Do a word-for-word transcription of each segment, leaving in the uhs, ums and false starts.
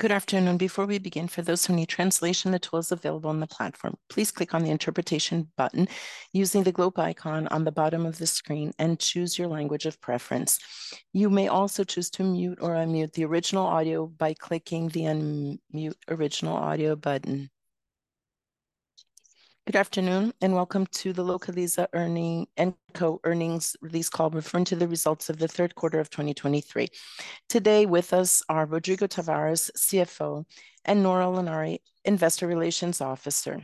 Good afternoon. Before we begin, for those who need translation, the tool is available on the platform. Please click on the interpretation button using the globe icon on the bottom of the screen and choose your language of preference. You may also choose to mute or unmute the original audio by clicking the unmute original audio button. Good afternoon and welcome to the Localiza Earning and Co earnings release call referring to the results of the third quarter of twenty twenty-three. Today with us are Rodrigo Tavares, C F O, and Nora Lanari, Investor Relations Officer.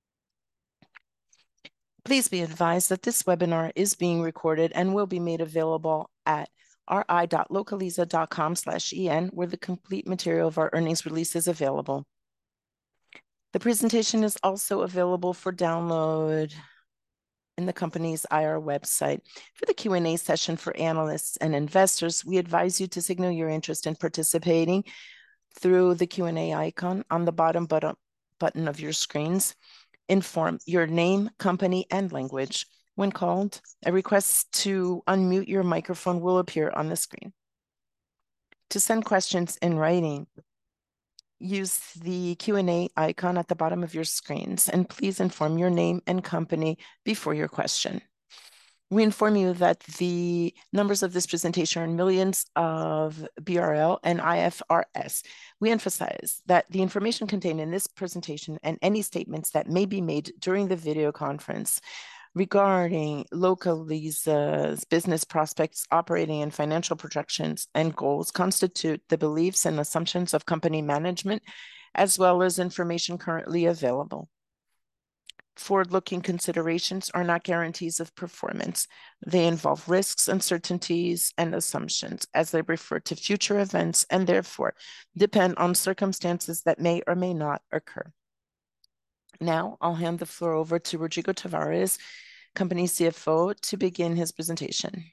Please be advised that this webinar is being recorded and will be made available at r i dot localiza dot com slash e n, where the complete material of our earnings release is available. The presentation is also available for download in the company's I R website. For the Q and A session for analysts and investors, we advise you to signal your interest in participating through the Q and A icon on the bottom button of your screens. Inform your name, company, and language. When called, a request to unmute your microphone will appear on the screen. To send questions in writing, use the Q and A icon at the bottom of your screens, and please inform your name and company before your question. We inform you that the numbers of this presentation are in millions of B R L and I F R S. We emphasize that the information contained in this presentation and any statements that may be made during the video conference regarding Localiza's business prospects, operating and financial projections and goals constitute the beliefs and assumptions of company management, as well as information currently available. Forward-looking considerations are not guarantees of performance. They involve risks, uncertainties, and assumptions as they refer to future events and therefore depend on circumstances that may or may not occur. Now, I'll hand the floor over to Rodrigo Tavares, company C F O, to begin his presentation.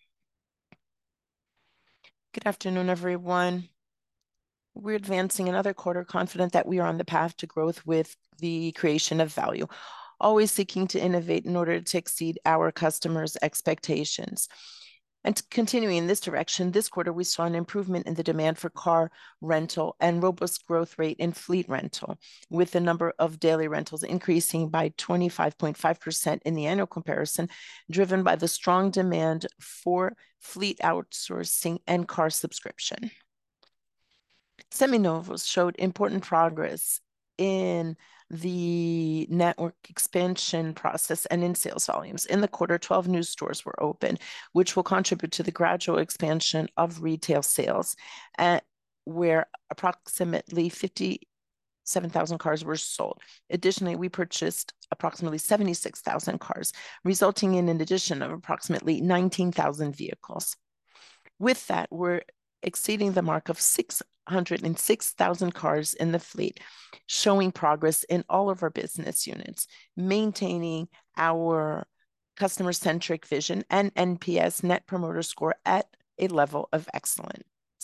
Good afternoon, everyone. We're advancing another quarter confident that we are on the path to growth with the creation of value, always seeking to innovate in order to exceed our customers' expectations. And continuing in this direction, this quarter we saw an improvement in the demand for car rental and robust growth rate in fleet rental, with the number of daily rentals increasing by twenty-five point five percent in the annual comparison, driven by the strong demand for fleet outsourcing and car subscription. Seminovos showed important progress in the network expansion process and in sales volumes. In the quarter, twelve new stores were opened, which will contribute to the gradual expansion of retail sales, uh, where approximately fifty-seven thousand cars were sold. Additionally, we purchased approximately seventy-six thousand cars, resulting in an addition of approximately nineteen thousand vehicles. With that, we're exceeding the mark of six hundred six thousand cars in the fleet, showing progress in all of our business units, maintaining our customer-centric vision and N P S, Net Promoter Score, at a level of excellence.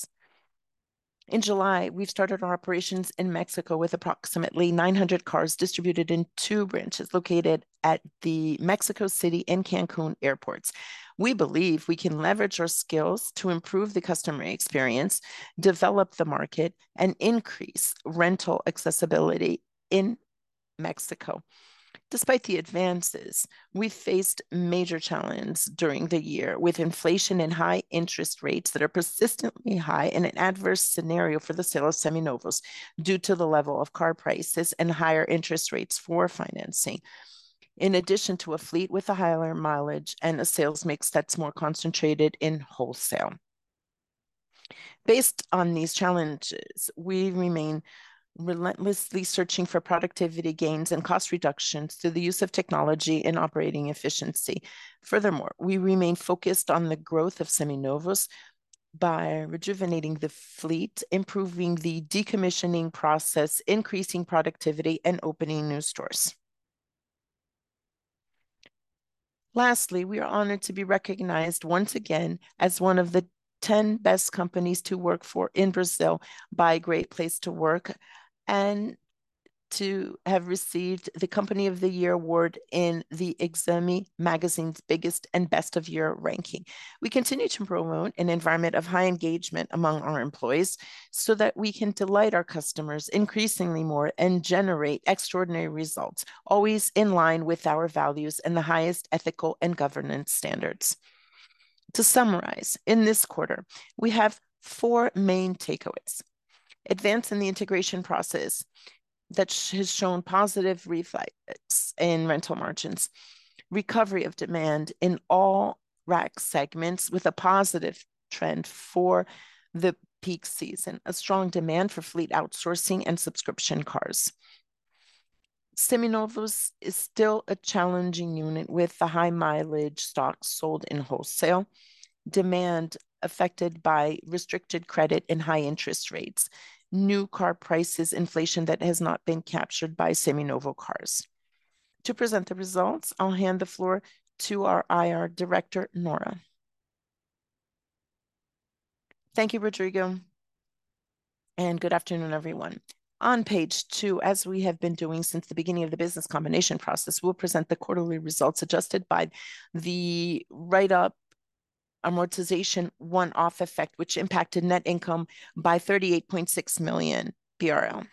In July, we've started our operations in Mexico with approximately nine hundred cars distributed in two branches located at the Mexico City and Cancun airports. We believe we can leverage our skills to improve the customer experience, develop the market, and increase rental accessibility in Mexico. Despite the advances, we faced major challenges during the year with inflation and high interest rates that are persistently high and an adverse scenario for the sale of seminovos due to the level of car prices and higher interest rates for financing. In addition to a fleet with a higher mileage and a sales mix that's more concentrated in wholesale. Based on these challenges, we remain relentlessly searching for productivity gains and cost reductions through the use of technology and operating efficiency. Furthermore, we remain focused on the growth of seminovos by rejuvenating the fleet, improving the decommissioning process, increasing productivity, and opening new stores. Lastly, we are honored to be recognized once again as one of the ten best companies to work for in Brazil by Great Place to Work, and to have received the Company of the Year award in the Exame magazine's Biggest and Best of Year ranking. We continue to promote an environment of high engagement among our employees so that we can delight our customers increasingly more and generate extraordinary results, always in line with our values and the highest ethical and governance standards. To summarize, in this quarter, we have four main takeaways. Advance in the integration process that has shown positive reflex in rental margins. Recovery of demand in all R A C segments with a positive trend for the peak season. A strong demand for fleet outsourcing and subscription cars. Seminovos is still a challenging unit with the high mileage stocks sold in wholesale. Demand affected by restricted credit and high interest rates. New car prices, inflation that has not been captured by Seminovo cars. To present the results, I'll hand the floor to our I R Director, Nora. Thank you, Rodrigo. And good afternoon, everyone. On page two, as we have been doing since the beginning of the business combination process, we'll present the quarterly results adjusted by the write-up amortization one-off effect, which impacted net income by thirty-eight point six million B R L.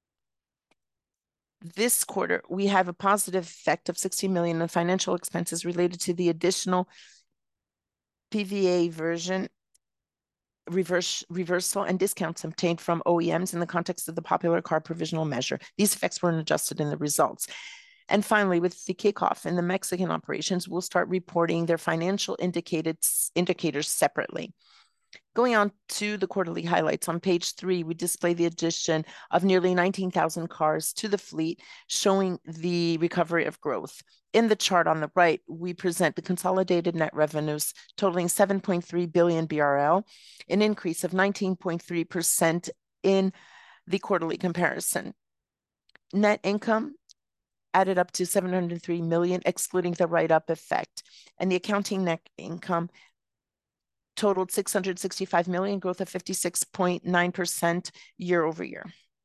This quarter, we have a positive effect of sixty million in financial expenses related to the additional P V A version reverse, reversal and discounts obtained from O E Ms in the context of the popular car provisional measure. These effects weren't adjusted in the results. And finally, with the kickoff in the Mexican operations, we'll start reporting their financial indicators separately. Going on to the quarterly highlights, on page three, we display the addition of nearly nineteen thousand cars to the fleet, showing the recovery of growth. In the chart on the right, we present the consolidated net revenues totaling seven point three billion B R L, an increase of nineteen point three percent in the quarterly comparison. Net income added up to seven hundred three million, excluding the write-up effect, and the accounting net income totaled six hundred sixty-five million, growth of fifty-six point nine percent year over year.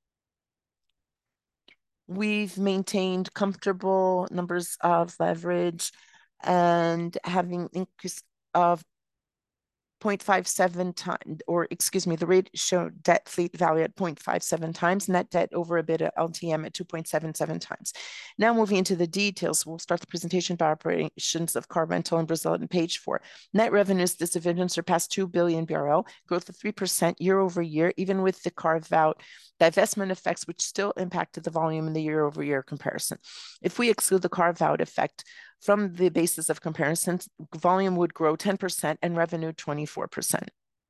We've maintained comfortable numbers of leverage and having increase of zero point five seven times, or excuse me, the ratio debt fleet value at zero point five seven times, net debt over EBITDA L T M at two point seven seven times. Now moving into the details, we'll start the presentation by operations of car rental in Brazil on page four. Net revenues, this division surpassed two billion B R L, growth of three percent year over year, even with the carve-out divestment effects, which still impacted the volume in the year over year comparison. If we exclude the carve-out effect from the basis of comparisons, volume would grow ten percent and revenue twenty-four percent.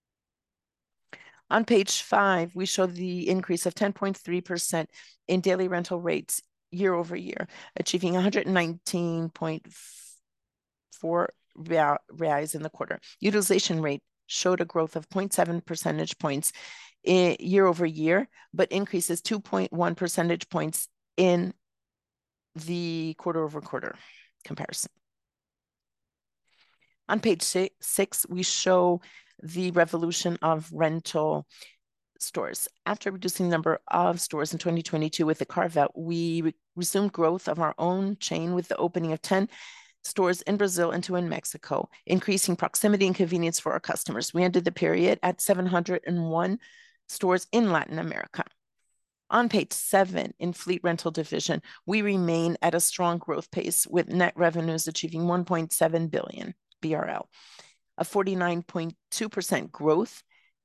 On page five, we show the increase of ten point three percent in daily rental rates year over year, achieving one hundred nineteen point four reais in the quarter. Utilization rate showed a growth of zero point seven percentage points in year over year, but increases two point one percentage points in the quarter over quarter comparison. On page six, six, we show the revolution of rental stores. After reducing the number of stores in twenty twenty-two with the carve-out, we re resumed growth of our own chain with the opening of ten stores in Brazil and two in Mexico, increasing proximity and convenience for our customers. We ended the period at seven hundred one stores in Latin America. On page seven, in fleet rental division, we remain at a strong growth pace with net revenues achieving one point seven billion B R L, a forty-nine point two percent growth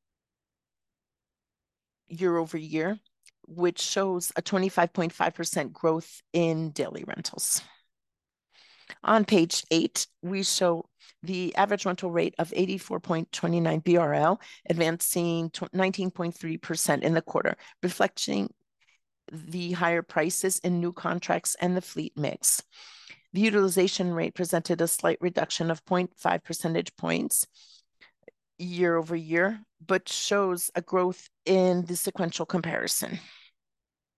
year over year, which shows a twenty-five point five percent growth in daily rentals. On page eight, we show the average rental rate of eighty-four point two nine B R L, advancing nineteen point three percent in the quarter, reflecting the higher prices in new contracts and the fleet mix. The utilization rate presented a slight reduction of zero point five percentage points year over year, but shows a growth in the sequential comparison.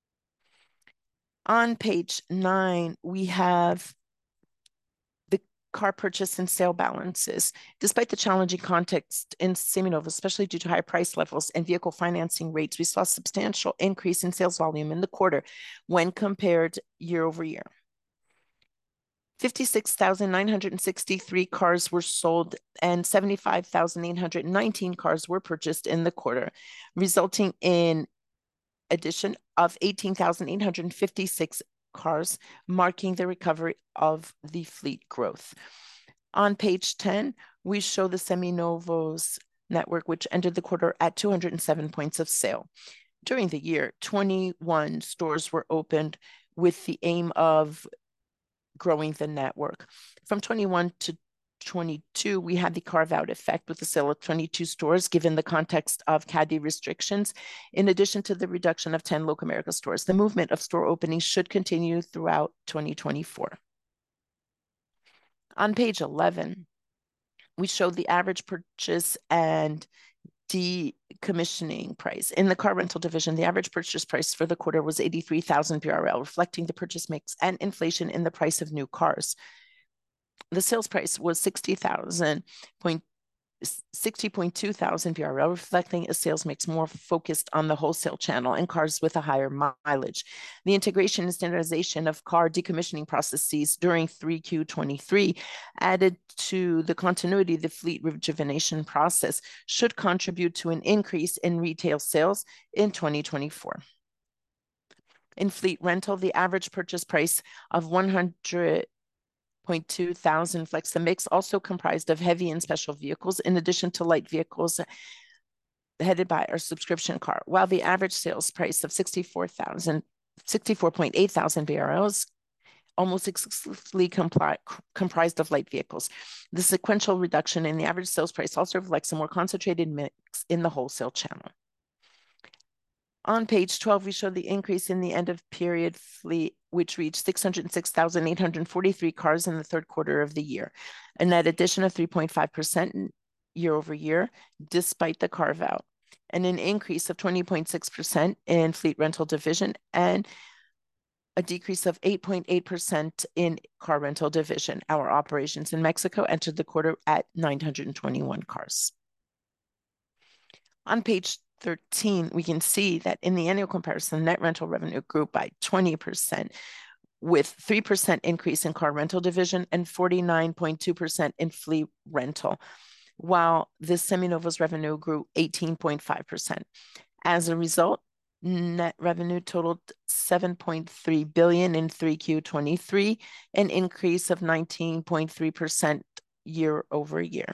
On page nine, we have the car purchase and sale balances. Despite the challenging context in Seminovos, especially due to high price levels and vehicle financing rates, we saw a substantial increase in sales volume in the quarter when compared year over year. fifty-six thousand nine hundred sixty-three cars were sold and seventy-five thousand eight hundred nineteen cars were purchased in the quarter, resulting in addition of eighteen thousand eight hundred fifty-six cars, marking the recovery of the fleet growth. On page ten, we show the Seminovos network, which ended the quarter at two hundred seven points of sale. During the year, twenty-one stores were opened with the aim of growing the network. From twenty-one to twenty-two, we had the carve-out effect with the sale of twenty-two stores, given the context of C A D E restrictions, in addition to the reduction of ten Locamerica stores. The movement of store openings should continue throughout twenty twenty-four. On page eleven, we show the average purchase and decommissioning price. In the car rental division, the average purchase price for the quarter was eighty-three thousand B R L, reflecting the purchase mix and inflation in the price of new cars. The sales price was sixty thousand sixty point two thousand B R L, reflecting a sales mix more focused on the wholesale channel and cars with a higher mileage. The integration and standardization of car decommissioning processes during three Q twenty-three, added to the continuity of the fleet rejuvenation process, should contribute to an increase in retail sales in twenty twenty-four. In fleet rental, the average purchase price of one hundred point two thousand reflects the mix, also comprised of heavy and special vehicles, in addition to light vehicles headed by our subscription car, while the average sales price of sixty-four point eight thousand B R Ls almost exclusively comply, comprised of light vehicles. The sequential reduction in the average sales price also reflects a more concentrated mix in the wholesale channel. On page twelve, we show the increase in the end of period fleet, which reached six hundred six thousand eight hundred forty-three cars in the third quarter of the year, a net addition of three point five percent year over year, despite the carve out, and an increase of twenty point six percent in fleet rental division and a decrease of eight point eight percent in car rental division. Our operations in Mexico entered the quarter at nine hundred twenty-one cars. On page thirteen, we can see that in the annual comparison, net rental revenue grew by twenty percent, with three percent increase in car rental division and forty-nine point two percent in fleet rental, while the Seminovos revenue grew eighteen point five percent. As a result, net revenue totaled seven point three billion dollars in three Q twenty-three, an increase of nineteen point three percent year over year.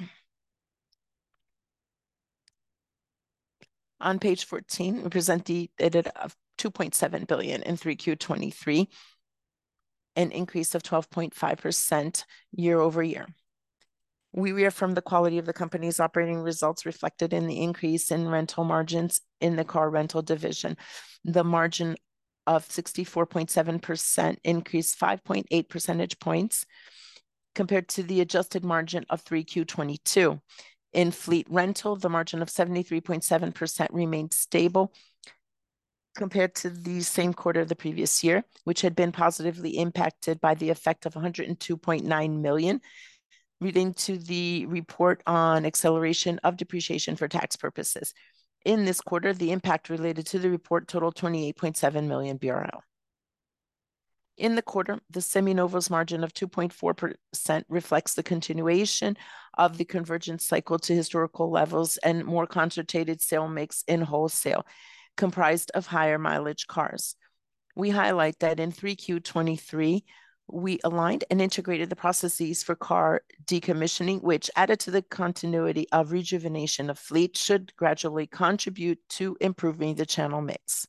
On page fourteen, we present the EBITDA of two point seven billion dollars in three Q twenty-three, an increase of twelve point five percent year over year. We reaffirm the quality of the company's operating results reflected in the increase in rental margins in the car rental division. The margin of sixty-four point seven percent increased five point eight percentage points compared to the adjusted margin of three Q twenty-two. In fleet rental, the margin of seventy-three point seven percent remained stable compared to the same quarter of the previous year, which had been positively impacted by the effect of one hundred two point nine million relating to the report on acceleration of depreciation for tax purposes. In this quarter, the impact related to the report totaled twenty-eight point seven million B R L. In the quarter, the Seminovos margin of two point four percent reflects the continuation of the convergence cycle to historical levels and more concentrated sale mix in wholesale, comprised of higher mileage cars. We highlight that in three Q twenty-three, we aligned and integrated the processes for car decommissioning, which, added to the continuity of rejuvenation of fleet, should gradually contribute to improving the channel mix.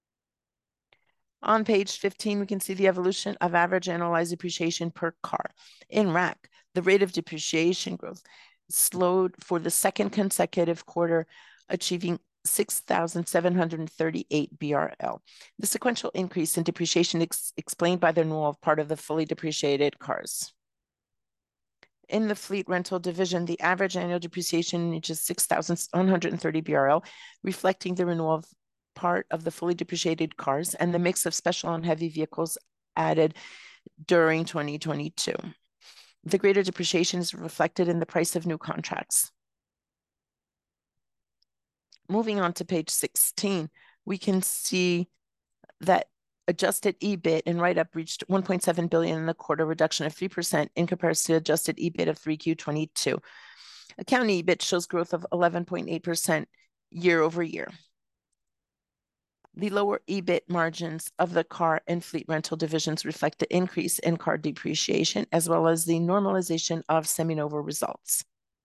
On page fifteen, we can see the evolution of average annualized depreciation per car. In R A C, the rate of depreciation growth slowed for the second consecutive quarter, achieving six thousand seven hundred thirty-eight B R L. The sequential increase in depreciation is explained by the renewal of part of the fully depreciated cars. In the fleet rental division, the average annual depreciation reaches six thousand one hundred thirty B R L, reflecting the renewal of part of the fully depreciated cars and the mix of special and heavy vehicles added during twenty twenty-two. The greater depreciation is reflected in the price of new contracts. Moving on to page sixteen, we can see that adjusted E B I T and write-up reached one point seven billion dollars in the quarter, reduction of three percent in comparison to adjusted E B I T of three Q twenty-two. Accounting E B I T shows growth of eleven point eight percent year over year. The lower E B I T margins of the car and fleet rental divisions reflect the increase in car depreciation, as well as the normalization of Seminovos results.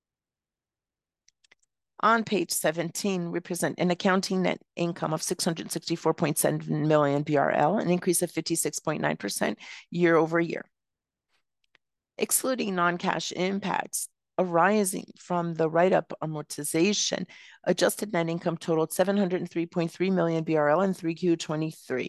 On page seventeen, we present an accounting net income of six hundred sixty-four point seven million B R L, an increase of fifty-six point nine percent year over year. Excluding non-cash impacts arising from the write-up amortization, adjusted net income totaled seven hundred three point three million B R L in three Q twenty-three,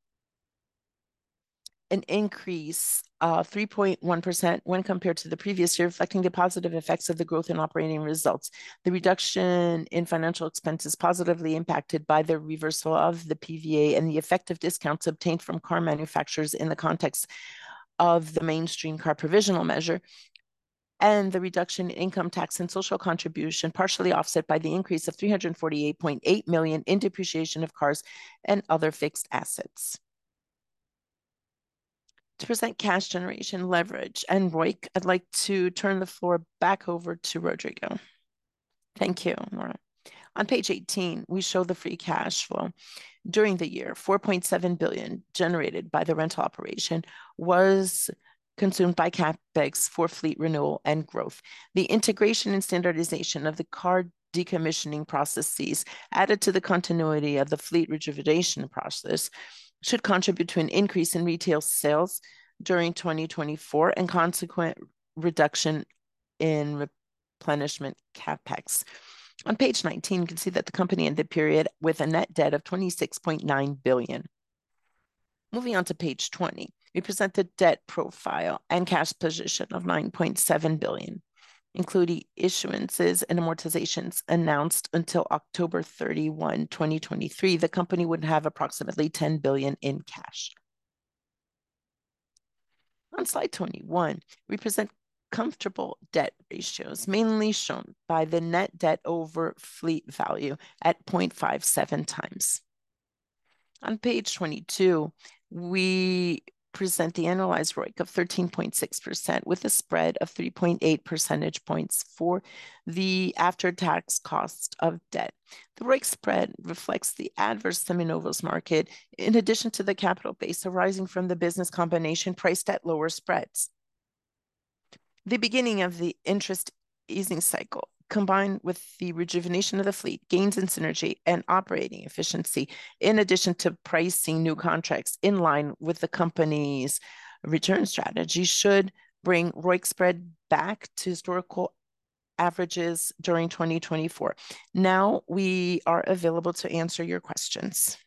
an increase of three point one percent when compared to the previous year, reflecting the positive effects of the growth in operating results. The reduction in financial expenses positively impacted by the reversal of the P V A and the effective discounts obtained from car manufacturers in the context of the mainstream car provisional measure, and the reduction in income tax and social contribution, partially offset by the increase of three hundred forty-eight point eight million in depreciation of cars and other fixed assets. To present cash generation, leverage, and R O I C, I'd like to turn the floor back over to Rodrigo. Thank you, Nora. On page eighteen, we show the free cash flow. During the year, four point seven billion dollars generated by the rental operation was consumed by CapEx for fleet renewal and growth. The integration and standardization of the car decommissioning processes added to the continuity of the fleet rejuvenation process should contribute to an increase in retail sales during twenty twenty-four and consequent reduction in replenishment CapEx. On page nineteen, you can see that the company ended the period with a net debt of twenty-six point nine billion dollars. Moving on to page twenty, we present the debt profile and cash position of nine point seven billion dollars, including issuances and amortizations announced until October thirty-first, twenty twenty-three. The company would have approximately ten billion dollars in cash. On slide twenty-one, we present comfortable debt ratios, mainly shown by the net debt over fleet value at zero point five seven times. On page twenty-two, we present the analyzed R O I C of thirteen point six percent with a spread of three point eight percentage points for the after-tax cost of debt. The R O I C spread reflects the adverse Seminovos market in addition to the capital base arising from the business combination priced at lower spreads. The beginning of the interest easing cycle, combined with the rejuvenation of the fleet, gains in synergy and operating efficiency, in addition to pricing new contracts in line with the company's return strategy, should bring R O I C spread back to historical averages during twenty twenty-four. Now we are available to answer your questions.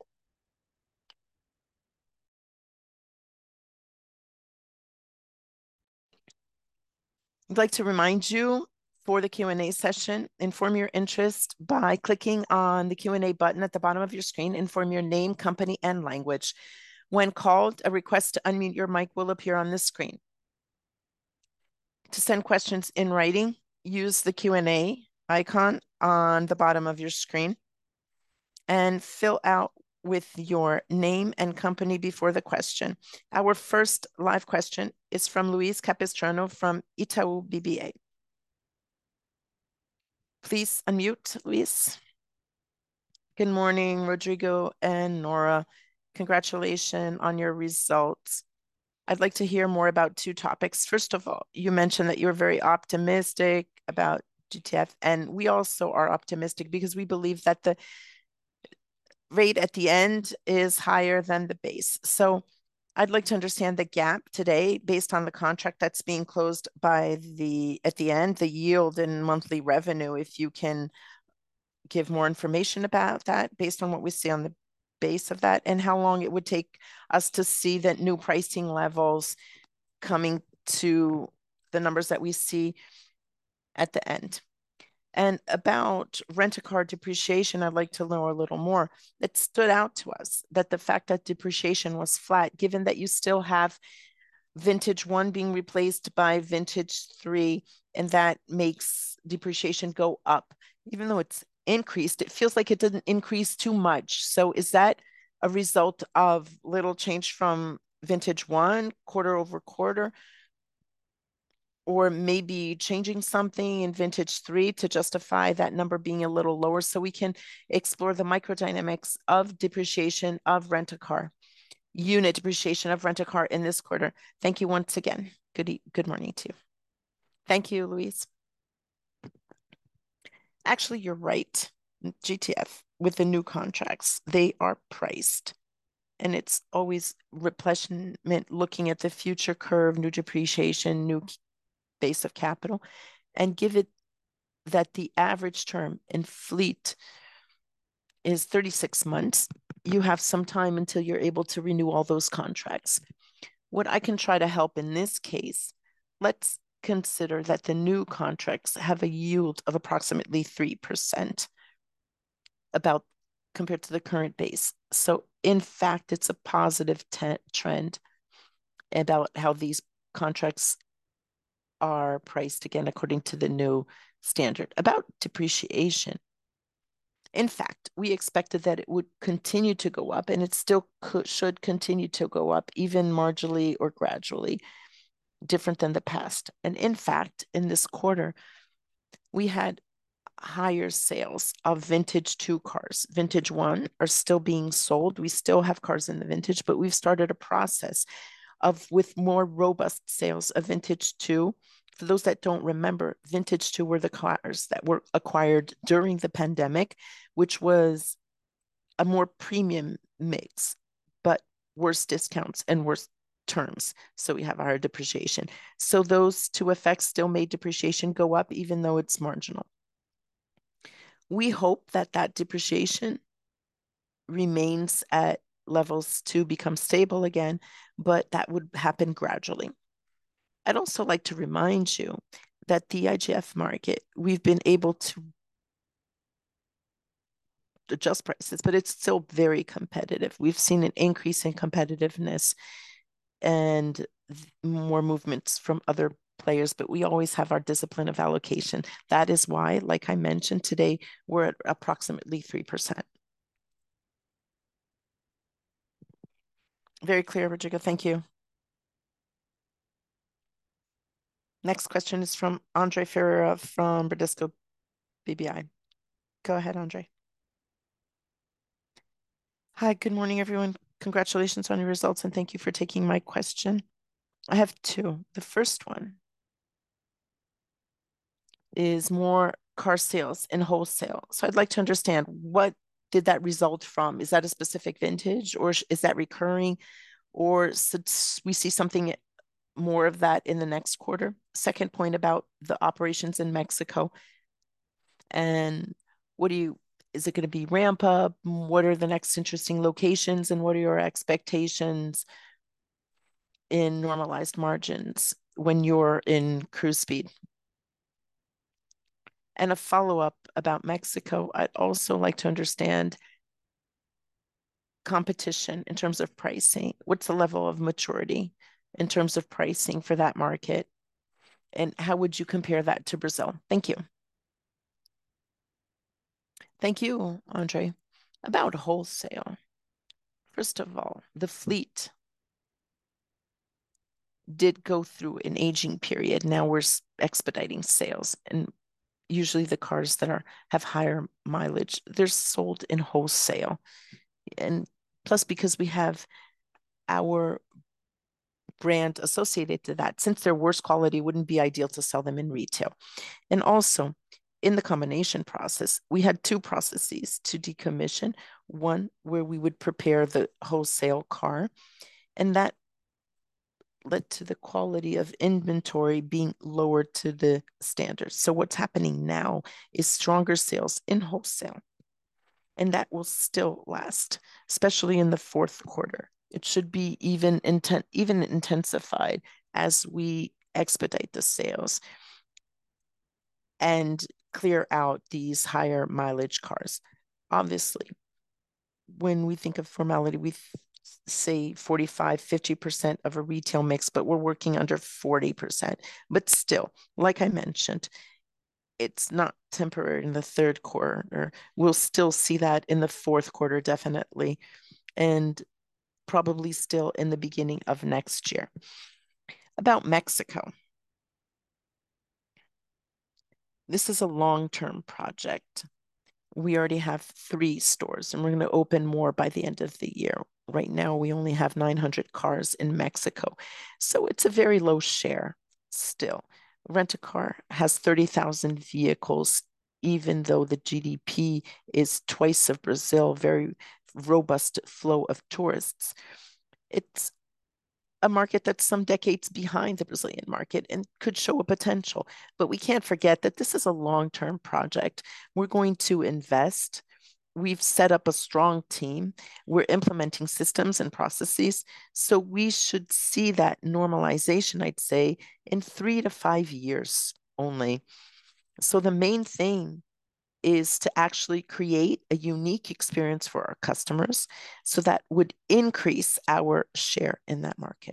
I'd like to remind you, for the Q and A session, inform your interest by clicking on the Q and A button at the bottom of your screen. Inform your name, company, and language. When called, a request to unmute your mic will appear on the screen. To send questions in writing, use the Q and A icon on the bottom of your screen and fill out with your name and company before the question. Our first live question is from Luis Capistrano from Itaú B B A. Please unmute, Luis. Good morning, Rodrigo and Nora. Congratulations on your results. I'd like to hear more about two topics. First of all, you mentioned that you're very optimistic about G T F, and we also are optimistic because we believe that the rate at the end is higher than the base. So I'd like to understand the gap today based on the contract that's being closed by the at the end, the yield and monthly revenue, if you can give more information about that based on what we see on the base of that, and how long it would take us to see that new pricing levels coming to the numbers that we see at the end. And about rent-a-car depreciation, I'd like to know a little more. It stood out to us that the fact that depreciation was flat, given that you still have vintage one being replaced by vintage three, and that makes depreciation go up. Even though it's increased, it feels like it didn't increase too much. So is that a result of little change from vintage one quarter over quarter? Or maybe changing something in vintage three to justify that number being a little lower, so we can explore the microdynamics of depreciation of rent-a-car, unit depreciation of rent-a-car in this quarter. Thank you once again. Good, e good morning to you. Thank you, Luis. Actually, you're right. G T F, with the new contracts, they are priced. And it's always replenishment, looking at the future curve, new depreciation, new base of capital, and give it that the average term in fleet is thirty-six months. You have some time until you're able to renew all those contracts. What I can try to help in this case, let's consider that the new contracts have a yield of approximately three percent about compared to the current base. So in fact, it's a positive trend about how these contracts are priced again according to the new standard. About depreciation, in fact, we expected that it would continue to go up, and it still could, should continue to go up, even marginally or gradually, different than the past. And in fact, in this quarter, we had higher sales of vintage two cars. Vintage one are still being sold. We still have cars in the vintage, but we've started a process of with more robust sales of vintage two. For those that don't remember, vintage two were the cars that were acquired during the pandemic, which was a more premium mix, but worse discounts and worse terms. So we have higher depreciation. So those two effects still made depreciation go up, even though it's marginal. We hope that that depreciation remains at levels to become stable again, but that would happen gradually. I'd also like to remind you that the I G F market, we've been able to adjust prices, but it's still very competitive. We've seen an increase in competitiveness and more movements from other players, but we always have our discipline of allocation. That is why, like I mentioned today, we're at approximately three percent. Very clear, Rodrigo. Thank you. Next question is from Andre Ferreira from Bradesco B B I. Go ahead, Andre. Hi, good morning, everyone. Congratulations on your results, and thank you for taking my question. I have two. The first one is more car sales and wholesale. So I'd like to understand, what did that result from? Is that a specific vintage, or is that recurring, or should we see something more of that in the next quarter? Second point about the operations in Mexico, and what do you, is it going to be ramp up? What are the next interesting locations, and what are your expectations in normalized margins when you're in cruise speed? And a follow-up about Mexico, I'd also like to understand competition in terms of pricing. What's the level of maturity in terms of pricing for that market? And how would you compare that to Brazil? Thank you. Thank you, Andre. About wholesale, first of all, the fleet did go through an aging period. Now we're expediting sales, and usually the cars that are have higher mileage, they're sold in wholesale. And plus, because we have our brand associated to that, since they're worse quality, wouldn't be ideal to sell them in retail. And also, in the combination process, we had two processes to decommission. One where we would prepare the wholesale car, and that led to the quality of inventory being lowered to the standards. So what's happening now is stronger sales in wholesale, and that will still last, especially in the fourth quarter. It should be even intent, even intensified as we expedite the sales and clear out these higher mileage cars. Obviously, when we think of formality, we say forty-five, fifty percent of a retail mix, but we're working under forty percent. But still, like I mentioned, it's not temporary in the third quarter. We'll still see that in the fourth quarter, definitely, and probably still in the beginning of next year. About Mexico. This is a long-term project. We already have three stores and we're going to open more by the end of the year. Right now, we only have nine hundred cars in Mexico. So it's a very low share still. Rent-A-Car has thirty thousand vehicles, even though the G D P is twice of Brazil, very robust flow of tourists. It's a market that's some decades behind the Brazilian market and could show a potential. But we can't forget that this is a long-term project. We're going to invest. We've set up a strong team. We're implementing systems and processes. So we should see that normalization, I'd say, in three to five years only. So the main thing is to actually create a unique experience for our customers so that would increase our share in that market.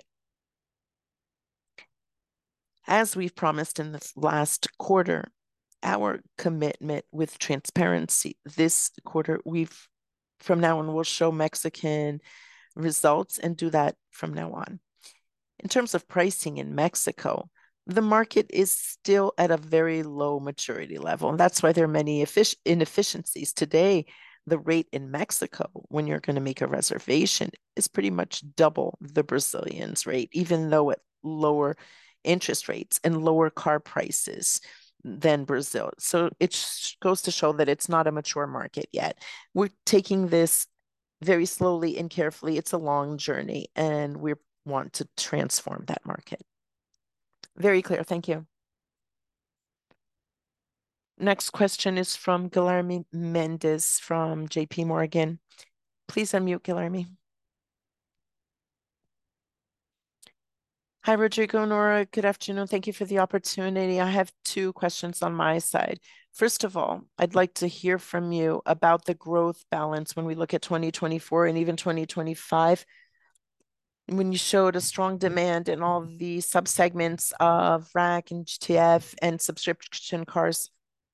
As we've promised in this last quarter, our commitment with transparency this quarter, we've from now on, we'll show Mexican results and do that from now on. In terms of pricing in Mexico, the market is still at a very low maturity level. And that's why there are many inefficiencies. Today, the rate in Mexico, when you're going to make a reservation, is pretty much double the Brazilian's rate, even though at lower interest rates and lower car prices than Brazil. So it goes to show that it's not a mature market yet. We're taking this very slowly and carefully. It's a long journey, and we want to transform that market. Very clear. Thank you. Next question is from Guilherme Mendes from J P Morgan. Please unmute, Guilherme. Hi, Rodrigo, Nora. Good afternoon. Thank you for the opportunity. I have two questions on my side. First of all, I'd like to hear from you about the growth balance when we look at twenty twenty-four and even twenty twenty-five, when you showed a strong demand in all the subsegments of R A C and G T F and subscription cars.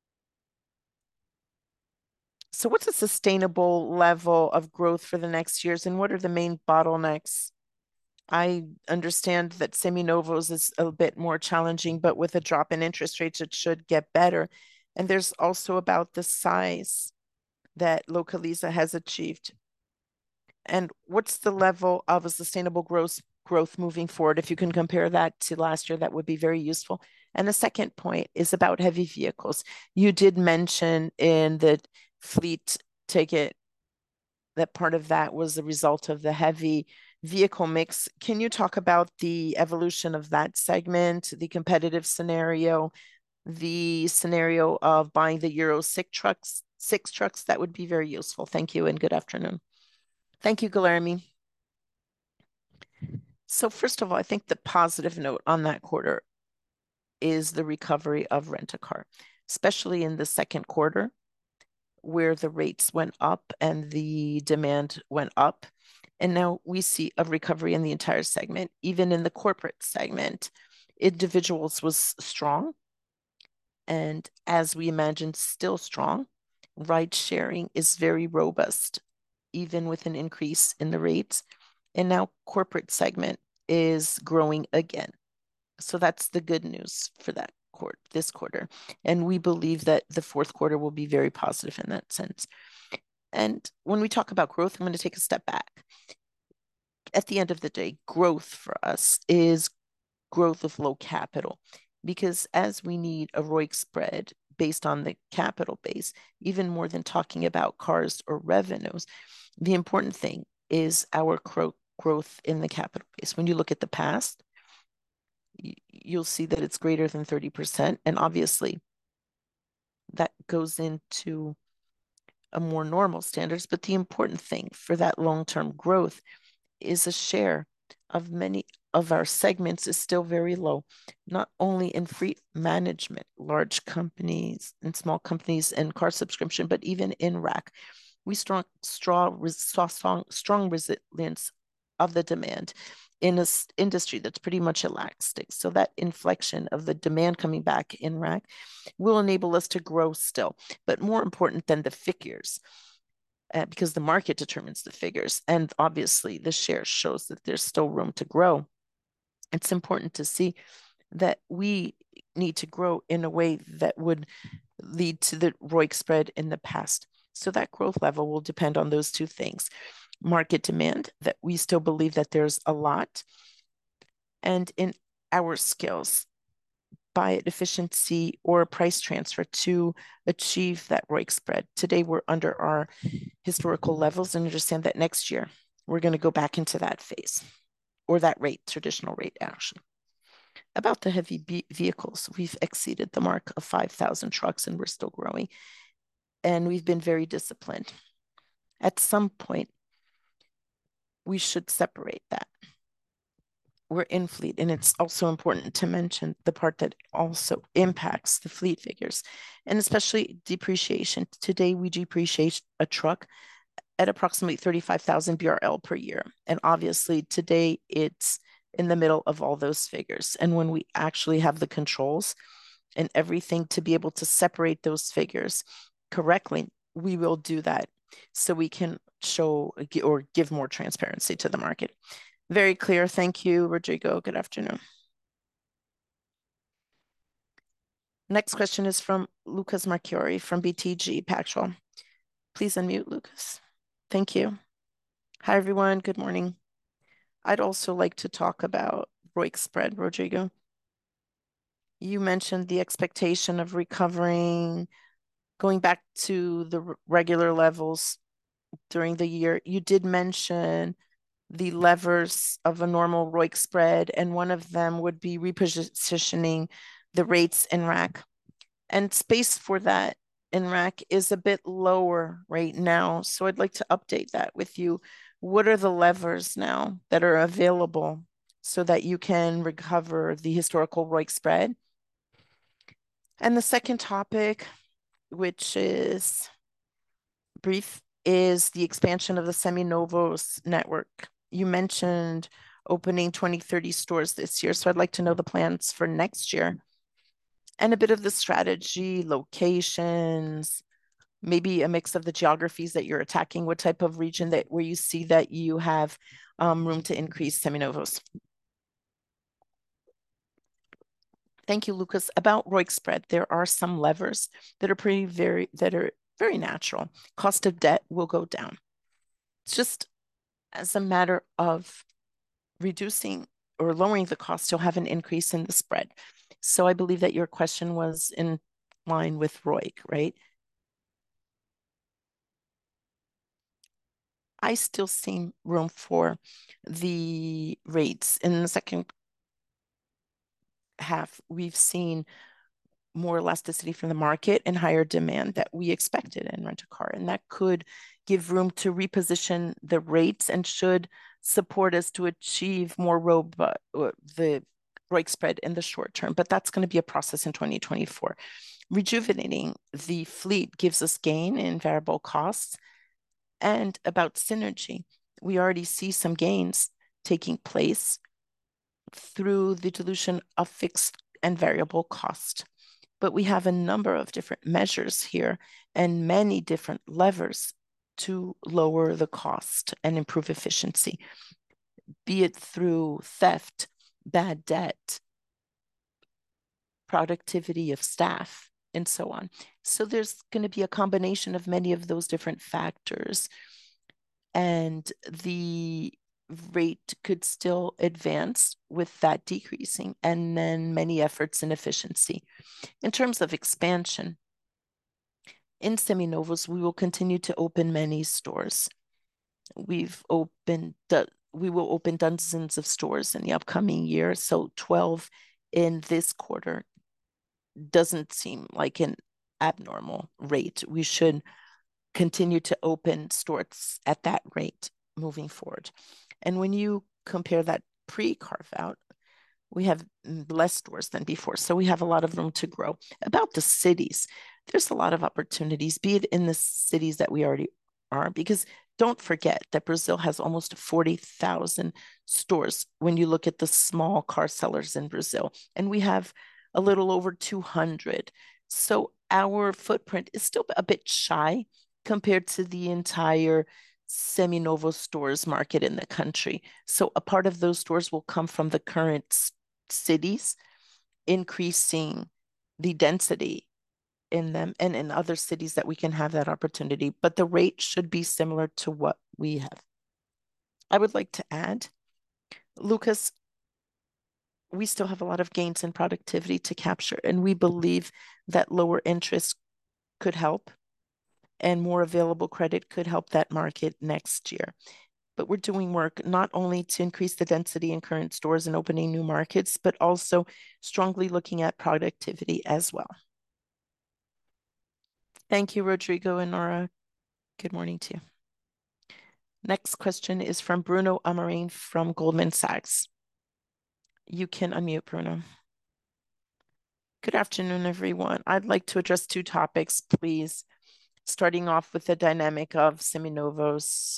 So what's a sustainable level of growth for the next years, and what are the main bottlenecks? I understand that Seminovos is a bit more challenging, but with a drop in interest rates, it should get better. And there's also about the size that Localiza has achieved. And what's the level of a sustainable growth growth moving forward? If you can compare that to last year, that would be very useful. And the second point is about heavy vehicles. You did mention in the fleet ticket that part of that was the result of the heavy vehicle mix. Can you talk about the evolution of that segment, the competitive scenario, the scenario of buying the Euro six trucks, six trucks? That would be very useful. Thank you and good afternoon. Thank you, Guilherme. So first of all, I think the positive note on that quarter is the recovery of Rent-A-Car, especially in the second quarter, where the rates went up and the demand went up. And now we see a recovery in the entire segment, even in the corporate segment. Individuals was strong, and as we imagined, still strong. Ride sharing is very robust, even with an increase in the rates. And now corporate segment is growing again. So that's the good news for that quarter, this quarter. And we believe that the fourth quarter will be very positive in that sense. And when we talk about growth, I'm going to take a step back. At the end of the day, growth for us is growth of low capital, because as we need a R O I C spread based on the capital base, even more than talking about cars or revenues, the important thing is our growth in the capital base. When you look at the past, you'll see that it's greater than thirty percent. And obviously, that goes into a more normal standards. But the important thing for that long-term growth is a share of many of our segments is still very low, not only in fleet management, large companies and small companies and car subscription, but even in R A C. We strong, strong, saw strong, strong resilience of the demand in an industry that's pretty much elastic. So that inflection of the demand coming back in rack will enable us to grow still. But more important than the figures, uh, because the market determines the figures, and obviously the share shows that there's still room to grow, it's important to see that we need to grow in a way that would lead to the R O I C spread in the past. So that growth level will depend on those two things. Market demand, that we still believe that there's a lot, and in our skills, buy efficiency or price transfer to achieve that R O I C spread. Today, we're under our historical levels, and understand that next year, we're going to go back into that phase, or that rate, traditional rate action. About the heavy vehicles, we've exceeded the mark of five thousand trucks, and we're still growing. And we've been very disciplined. At some point, we should separate that. We're in fleet, and it's also important to mention the part that also impacts the fleet figures, and especially depreciation. Today, we depreciate a truck at approximately thirty-five thousand B R L per year. And obviously, today, it's in the middle of all those figures. And when we actually have the controls and everything to be able to separate those figures correctly, we will do that so we can show or give more transparency to the market. Very clear. Thank you, Rodrigo. Good afternoon. Next question is from Lucas Marchiori from B T G Pactual. Please unmute, Lucas. Thank you. Hi, everyone. Good morning. I'd also like to talk about R O I C spread, Rodrigo. You mentioned the expectation of recovering, going back to the regular levels during the year. You did mention the levers of a normal R O I C spread, and one of them would be repositioning the rates in rack. And space for that in rack is a bit lower right now. So I'd like to update that with you. What are the levers now that are available so that you can recover the historical R O I C spread? And the second topic, which is brief, is the expansion of the Seminovos network. You mentioned opening twenty, thirty stores this year. So I'd like to know the plans for next year and a bit of the strategy, locations, maybe a mix of the geographies that you're attacking, what type of region that where you see that you have um, room to increase Seminovos. Thank you, Lucas. About R O I C spread, there are some levers that are pretty very, that are very natural. Cost of debt will go down. It's just as a matter of reducing or lowering the cost, you'll have an increase in the spread. So I believe that your question was in line with R O I C, right? I still see room for the rates. In the second half, we've seen more elasticity from the market and higher demand that we expected in rent-a-car. And that could give room to reposition the rates and should support us to achieve more robust the R O I C spread in the short term. But that's going to be a process in twenty twenty-four. Rejuvenating the fleet gives us gain in variable costs. And about synergy, we already see some gains taking place through the dilution of fixed and variable cost. But we have a number of different measures here and many different levers to lower the cost and improve efficiency, be it through theft, bad debt, productivity of staff, and so on. So there's going to be a combination of many of those different factors, and the rate could still advance with that decreasing, and then many efforts in efficiency. In terms of expansion, in Seminovos, we will continue to open many stores. We've opened, we will open dozens of stores in the upcoming year, so twelve in this quarter doesn't seem like an abnormal rate. We should continue to open stores at that rate moving forward. And when you compare that pre-carve out, we have less stores than before. So we have a lot of room to grow. About the cities, there's a lot of opportunities, be it in the cities that we already are, because don't forget that Brazil has almost forty thousand stores when you look at the small car sellers in Brazil, and we have a little over two hundred. So our footprint is still a bit shy compared to the entire Seminovo stores market in the country. So a part of those stores will come from the current cities, increasing the density in them, and in other cities that we can have that opportunity, but the rate should be similar to what we have. I would like to add, Lucas, we still have a lot of gains in productivity to capture, and we believe that lower interest could help and more available credit could help that market next year. But we're doing work not only to increase the density in current stores and opening new markets, but also strongly looking at productivity as well. Thank you, Rodrigo and Nora. Good morning to you. Next question is from Bruno Amorim from Goldman Sachs. You can unmute, Bruno. Good afternoon, everyone. I'd like to address two topics, please. Starting off with the dynamic of Seminovos.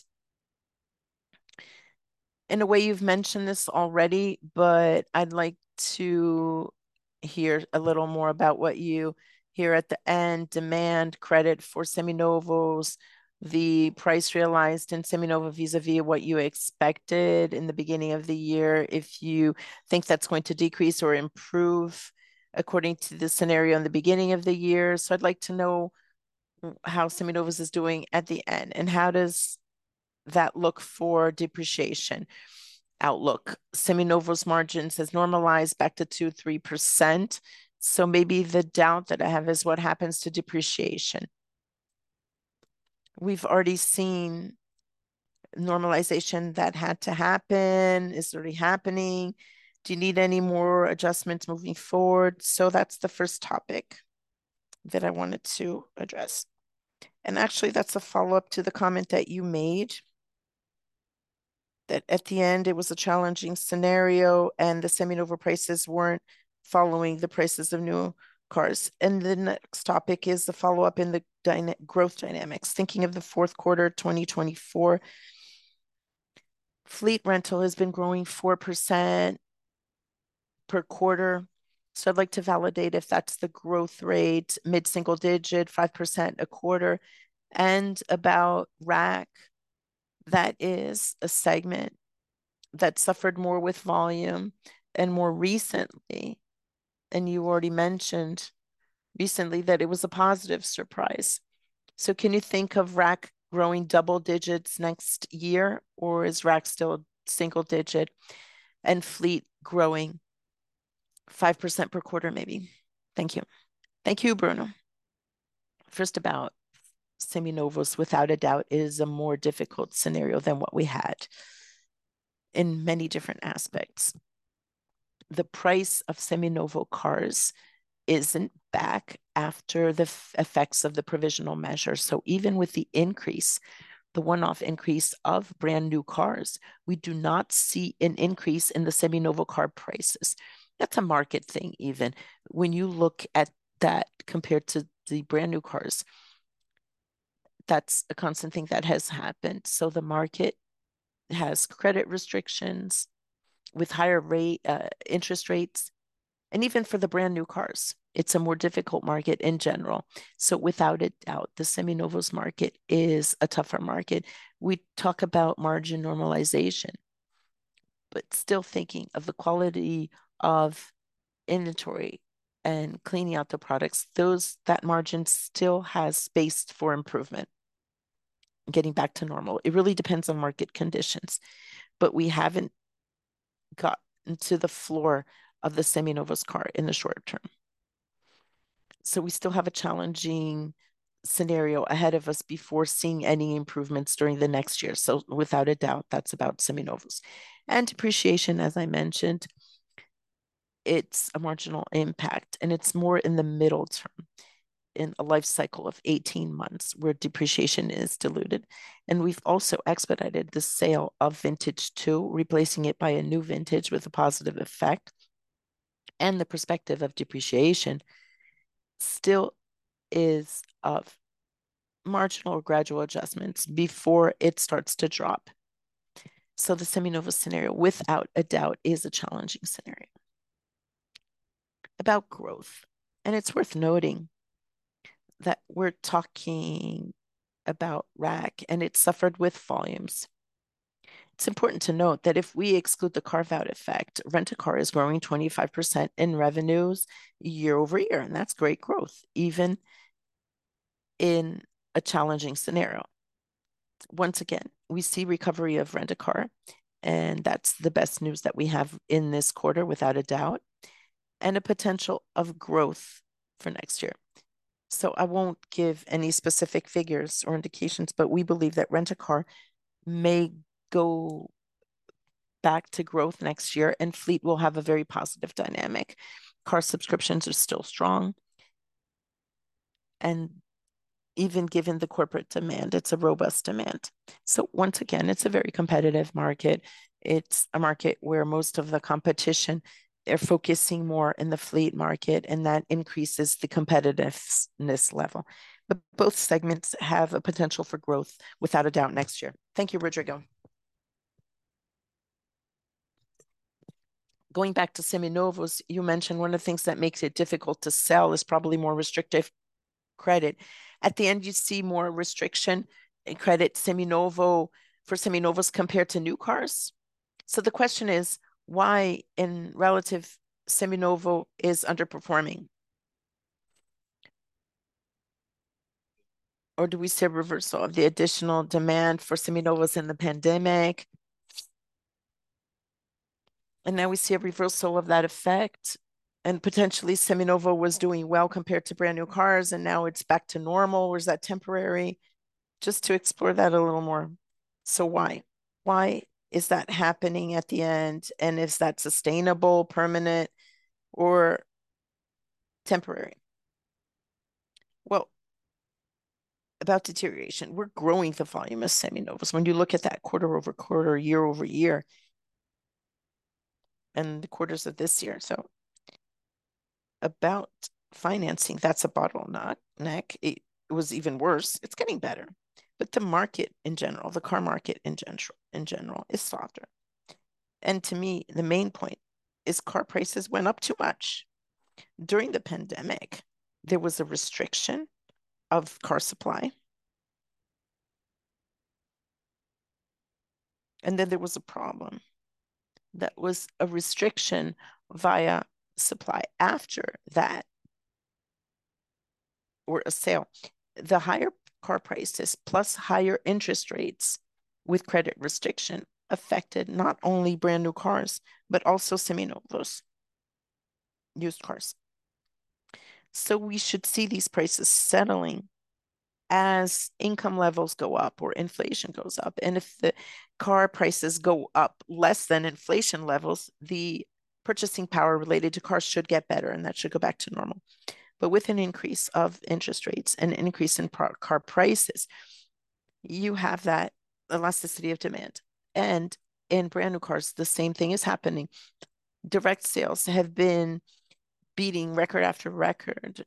In a way, you've mentioned this already, but I'd like to hear a little more about what you hear at the end. Demand, credit for Seminovos, the price realized in Seminova vis-a-vis what you expected in the beginning of the year, if you think that's going to decrease or improve according to the scenario in the beginning of the year. So I'd like to know how Seminovos is doing at the end, and how does that look for depreciation outlook? Seminovos margins has normalized back to two, three percent. So maybe the doubt that I have is what happens to depreciation. We've already seen normalization that had to happen, is already happening. Do you need any more adjustments moving forward? So that's the first topic that I wanted to address. And actually, that's a follow-up to the comment that you made, that at the end, it was a challenging scenario and the Seminova prices weren't following the prices of new cars. And the next topic is the follow-up in the dyna growth dynamics. Thinking of the fourth quarter twenty twenty-four, fleet rental has been growing four percent per quarter. So I'd like to validate if that's the growth rate, mid-single digit, five percent a quarter, and about R A C. That is a segment that suffered more with volume, and more recently, and you already mentioned recently that it was a positive surprise. So can you think of R A C growing double digits next year, or is R A C still single digit and fleet growing five percent per quarter maybe? Thank you. Thank you, Bruno. First, about Seminovos, without a doubt, is a more difficult scenario than what we had in many different aspects. The price of Seminovo cars isn't back after the effects of the provisional measure. So even with the increase, the one-off increase of brand new cars, we do not see an increase in the Seminovo car prices. That's a market thing even. When you look at that compared to the brand new cars, that's a constant thing that has happened. So the market has credit restrictions with higher rate uh, interest rates, and even for the brand new cars, it's a more difficult market in general. So without a doubt, the Seminovos market is a tougher market. We talk about margin normalization, but still thinking of the quality of inventory and cleaning out the products, those that margin still has space for improvement, getting back to normal. It really depends on market conditions, but we haven't gotten to the floor of the Seminovos car in the short term. So we still have a challenging scenario ahead of us before seeing any improvements during the next year. So without a doubt, that's about Seminovos. And depreciation, as I mentioned, it's a marginal impact, and it's more in the middle term, in a life cycle of eighteen months where depreciation is diluted. And we've also expedited the sale of vintage two, replacing it by a new vintage with a positive effect. And the perspective of depreciation still is of marginal or gradual adjustments before it starts to drop. So the Seminovos scenario, without a doubt, is a challenging scenario. About growth, and it's worth noting that we're talking about R A C and it suffered with volumes. It's important to note that if we exclude the carve-out effect, Rent-A-Car is growing twenty-five percent in revenues year over year, and that's great growth, even in a challenging scenario. Once again, we see recovery of Rent-A-Car, and that's the best news that we have in this quarter, without a doubt, and a potential of growth for next year. So I won't give any specific figures or indications, but we believe that Rent-A-Car may go back to growth next year, and fleet will have a very positive dynamic. Car subscriptions are still strong, and even given the corporate demand, it's a robust demand. So once again, it's a very competitive market. It's a market where most of the competition, they're focusing more in the fleet market, and that increases the competitiveness level. But both segments have a potential for growth without a doubt next year. Thank you, Rodrigo. Going back to Seminovos, you mentioned one of the things that makes it difficult to sell is probably more restrictive credit. At the end, you see more restriction in credit Seminovo for Seminovos compared to new cars. So the question is, why in relative Seminovo is underperforming? Or do we see a reversal of the additional demand for Seminovos in the pandemic? And now we see a reversal of that effect, and potentially Seminovo was doing well compared to brand new cars, and now it's back to normal, or is that temporary? Just to explore that a little more. So why? Why is that happening at the end? And is that sustainable, permanent, or temporary? Well, about deterioration, we're growing the volume of Seminovos. When you look at that quarter over quarter, year over year, and the quarters of this year. So about financing, that's a bottleneck. It, it was even worse. It's getting better. But the market in general, the car market in general, in general is softer. And to me, the main point is car prices went up too much. During the pandemic, there was a restriction of car supply. And then there was a problem. That was a restriction via supply. After that, or a sale, the higher car prices plus higher interest rates with credit restriction affected not only brand new cars, but also seminovos, used cars. So we should see these prices settling as income levels go up or inflation goes up. And if the car prices go up less than inflation levels, the purchasing power related to cars should get better, and that should go back to normal. But with an increase of interest rates and an increase in car prices, you have that elasticity of demand. And in brand new cars, the same thing is happening. Direct sales have been beating record after record.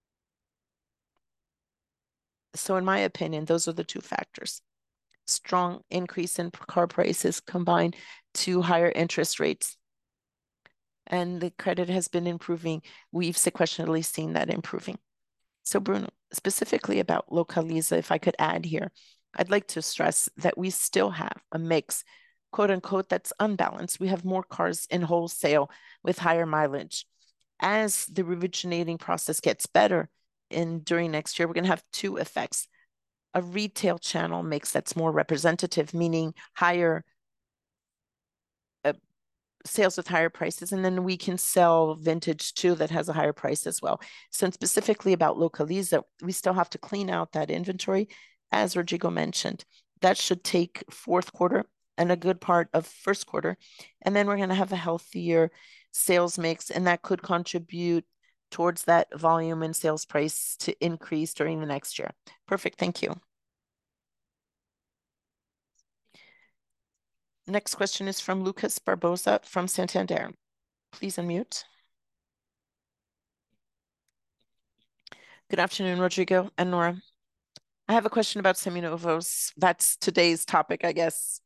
So in my opinion, those are the two factors. Strong increase in car prices combined to higher interest rates. And the credit has been improving. We've sequentially seen that improving. So Bruno, specifically about Localiza, if I could add here, I'd like to stress that we still have a mix, quote unquote, that's unbalanced. We have more cars in wholesale with higher mileage. As the originating process gets better in during next year, we're going to have two effects. A retail channel mix that's more representative, meaning higher uh, sales with higher prices, and then we can sell vintage too that has a higher price as well. So specifically about Localiza, we still have to clean out that inventory, as Rodrigo mentioned. That should take fourth quarter and a good part of first quarter, and then we're going to have a healthier sales mix, and that could contribute towards that volume and sales price to increase during the next year. Perfect. Thank you. Next question is from Lucas Barbosa from Santander. Please unmute. Good afternoon, Rodrigo and Nora. I have a question about seminovos. That's today's topic, I guess.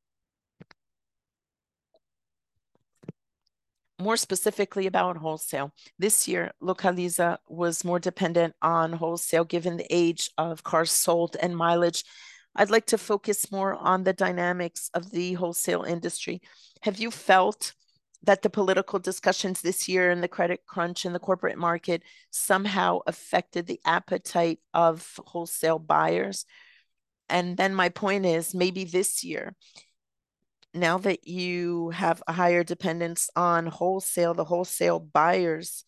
More specifically about wholesale. This year, Localiza was more dependent on wholesale given the age of cars sold and mileage. I'd like to focus more on the dynamics of the wholesale industry. Have you felt that the political discussions this year and the credit crunch in the corporate market somehow affected the appetite of wholesale buyers? And then my point is maybe this year, now that you have a higher dependence on wholesale, the wholesale buyers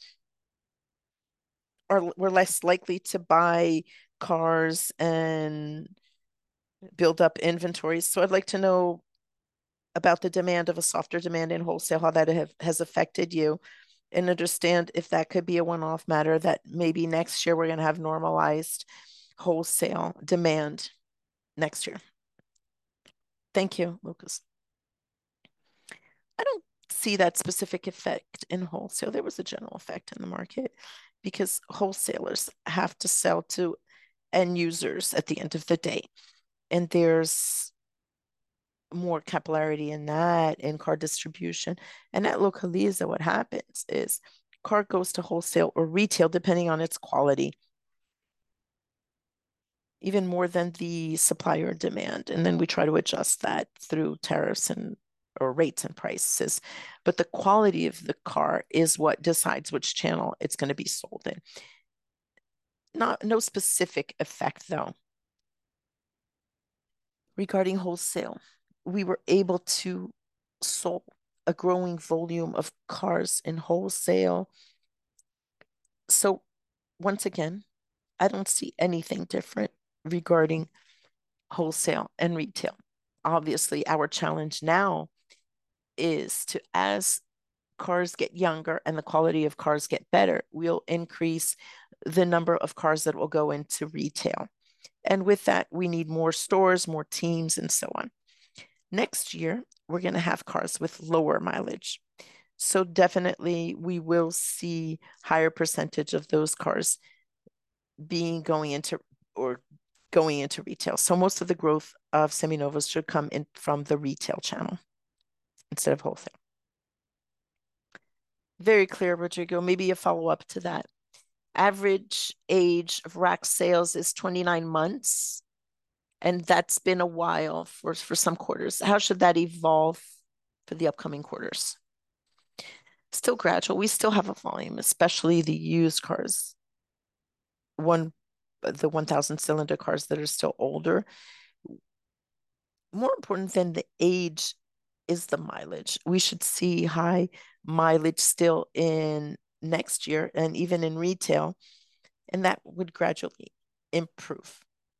are were less likely to buy cars and build up inventories. So I'd like to know about the demand of a softer demand in wholesale, how that have, has affected you, and understand if that could be a one-off matter that maybe next year we're going to have normalized wholesale demand next year. Thank you, Lucas. I don't see that specific effect in wholesale. There was a general effect in the market because wholesalers have to sell to end users at the end of the day. And there's more capillarity in that, in car distribution. And at Localiza, what happens is car goes to wholesale or retail, depending on its quality, even more than the supplier demand. And then we try to adjust that through tariffs and or rates and prices. But the quality of the car is what decides which channel it's going to be sold in. Not no specific effect though. Regarding wholesale, we were able to sold a growing volume of cars in wholesale. So once again, I don't see anything different regarding wholesale and retail. Obviously, our challenge now is to, as cars get younger and the quality of cars get better, we'll increase the number of cars that will go into retail. And with that, we need more stores, more teams, and so on. Next year, we're going to have cars with lower mileage. So definitely we will see higher percentage of those cars being going into or going into retail. So most of the growth of Seminovos should come in from the retail channel instead of wholesale. Very clear, Rodrigo. Maybe a follow-up to that. Average age of R A C sales is twenty-nine months, and that's been a while for, for some quarters. How should that evolve for the upcoming quarters? Still gradual. We still have a volume, especially the used cars. One, the one thousand cylinder cars that are still older. More important than the age is the mileage. We should see high mileage still in next year and even in retail, and that would gradually improve.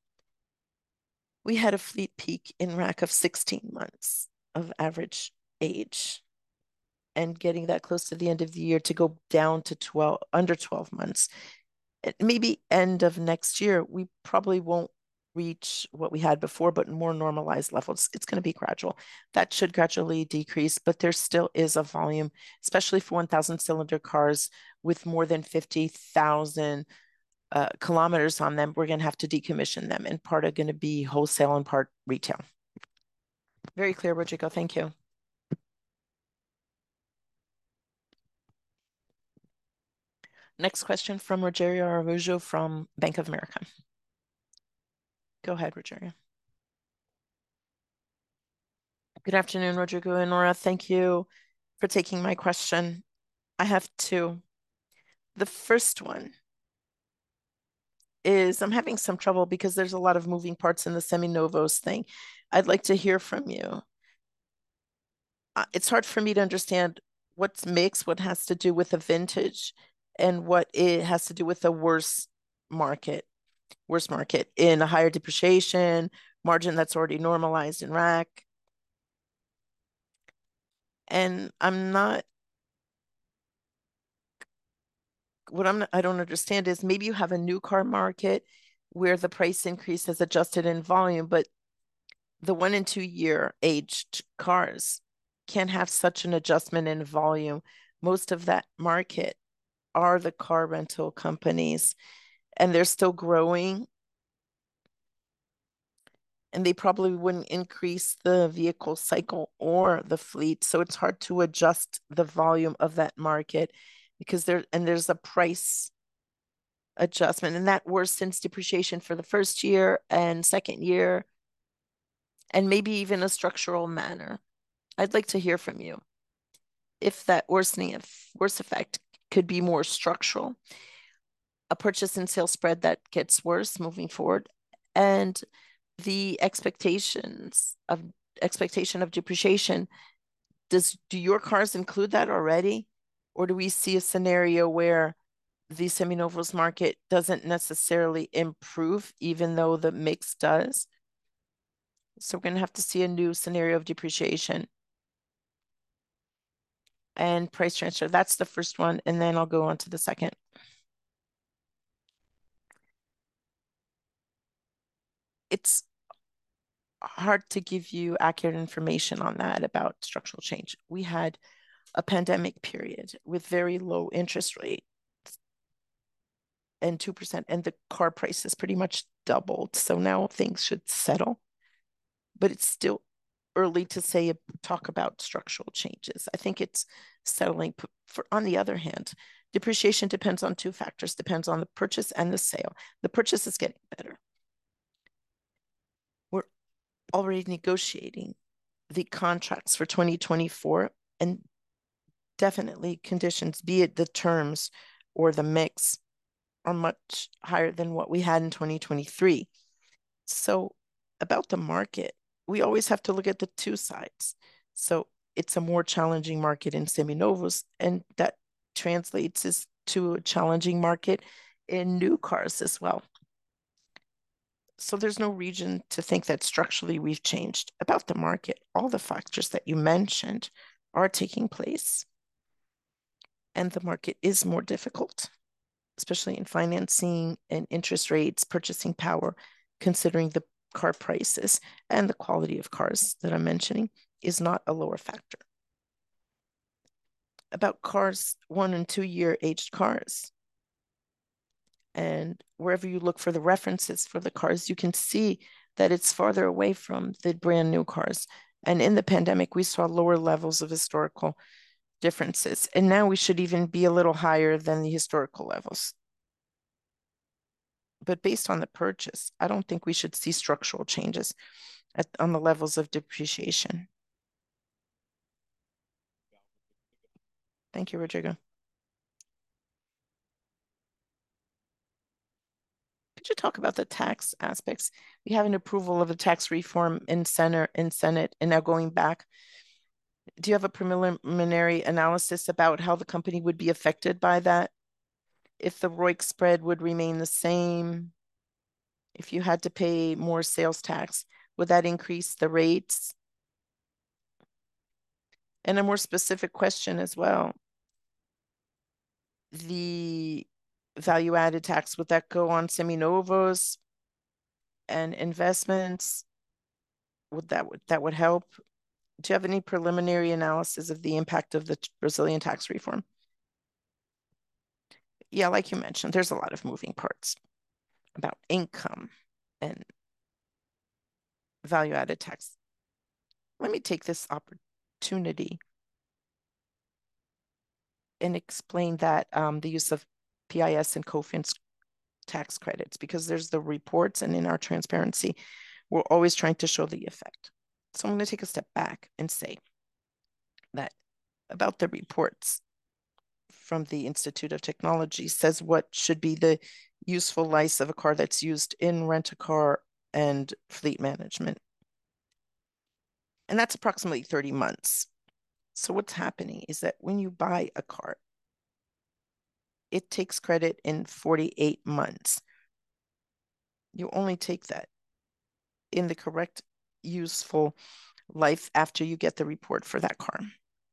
We had a fleet peak in R A C of sixteen months of average age, and getting that close to the end of the year to go down to twelve, under twelve months. Maybe end of next year, we probably won't reach what we had before, but more normalized levels. It's going to be gradual. That should gradually decrease, but there still is a volume, especially for one thousand cylinder cars with more than fifty thousand uh, kilometers on them. We're going to have to decommission them, and part are going to be wholesale and part retail. Very clear, Rodrigo. Thank you. Next question from Rogerio Araujo from Bank of America. Go ahead, Rogerio. Good afternoon, Rodrigo and Nora. Thank you for taking my question. I have two. The first one is I'm having some trouble because there's a lot of moving parts in the Seminovos thing. I'd like to hear from you. Uh, it's hard for me to understand what's mixed, what has to do with the vintage, and what it has to do with the worse market, worse market in a higher depreciation, margin that's already normalized in R A C. And I'm not, what I'm, I don't understand is maybe you have a new car market where the price increase is adjusted in volume, but the one and two year aged cars can't have such an adjustment in volume. Most of that market are the car rental companies, and they're still growing. and they probably wouldn't increase the vehicle cycle or the fleet. So it's hard to adjust the volume of that market because there, and there's a price adjustment, and that worsens depreciation for the first year and second year, and maybe even a structural manner. I'd like to hear from you if that worsening of worse effect could be more structural, a purchase and sale spread that gets worse moving forward, and the expectations of expectation of depreciation. Does do your cars include that already, or do we see a scenario where the seminovos market doesn't necessarily improve, even though the mix does? So we're going to have to see a new scenario of depreciation and price transfer. That's the first one, and then I'll go on to the second. It's hard to give you accurate information on that about structural change. We had a pandemic period with very low interest rate and two percent, and the car prices pretty much doubled. So now things should settle, but it's still early to say, talk about structural changes. I think it's settling. For, on the other hand, depreciation depends on two factors, depends on the purchase and the sale. The purchase is getting better. We're already negotiating the contracts for twenty twenty-four, and definitely conditions, be it the terms or the mix, are much higher than what we had in twenty twenty-three. So about the market, we always have to look at the two sides. So it's a more challenging market in seminovos, and that translates is to a challenging market in new cars as well. So there's no reason to think that structurally we've changed. About the market, all the factors that you mentioned are taking place, and the market is more difficult, especially in financing and interest rates, purchasing power, considering the car prices and the quality of cars that I'm mentioning is not a lower factor. About cars, one and two year aged cars, and wherever you look for the references for the cars, you can see that it's farther away from the brand new cars. And in the pandemic, we saw lower levels of historical differences. And now we should even be a little higher than the historical levels. But based on the purchase, I don't think we should see structural changes at, on the levels of depreciation. Thank you, Rodrigo. Could you talk about the tax aspects? We have an approval of a tax reform in Senate, in Senate, and now going back. Do you have a preliminary analysis about how the company would be affected by that? If the ROIC spread would remain the same, if you had to pay more sales tax, would that increase the rates? And a more specific question as well. The value-added tax, would that go on seminovos and investments? Would that would that would help? Do you have any preliminary analysis of the impact of the Brazilian tax reform? Yeah, like you mentioned, there's a lot of moving parts about income and value-added tax. Let me take this opportunity and explain that um, the use of P I S and COFINS tax credits, because there's the reports, and in our transparency, we're always trying to show the effect. So I'm going to take a step back and say that about the reports from the Institute of Technology says what should be the useful life of a car that's used in rent-a-car and fleet management. And that's approximately thirty months. So what's happening is that when you buy a car, it takes credit in forty-eight months. You only take that in the correct useful life after you get the report for that car.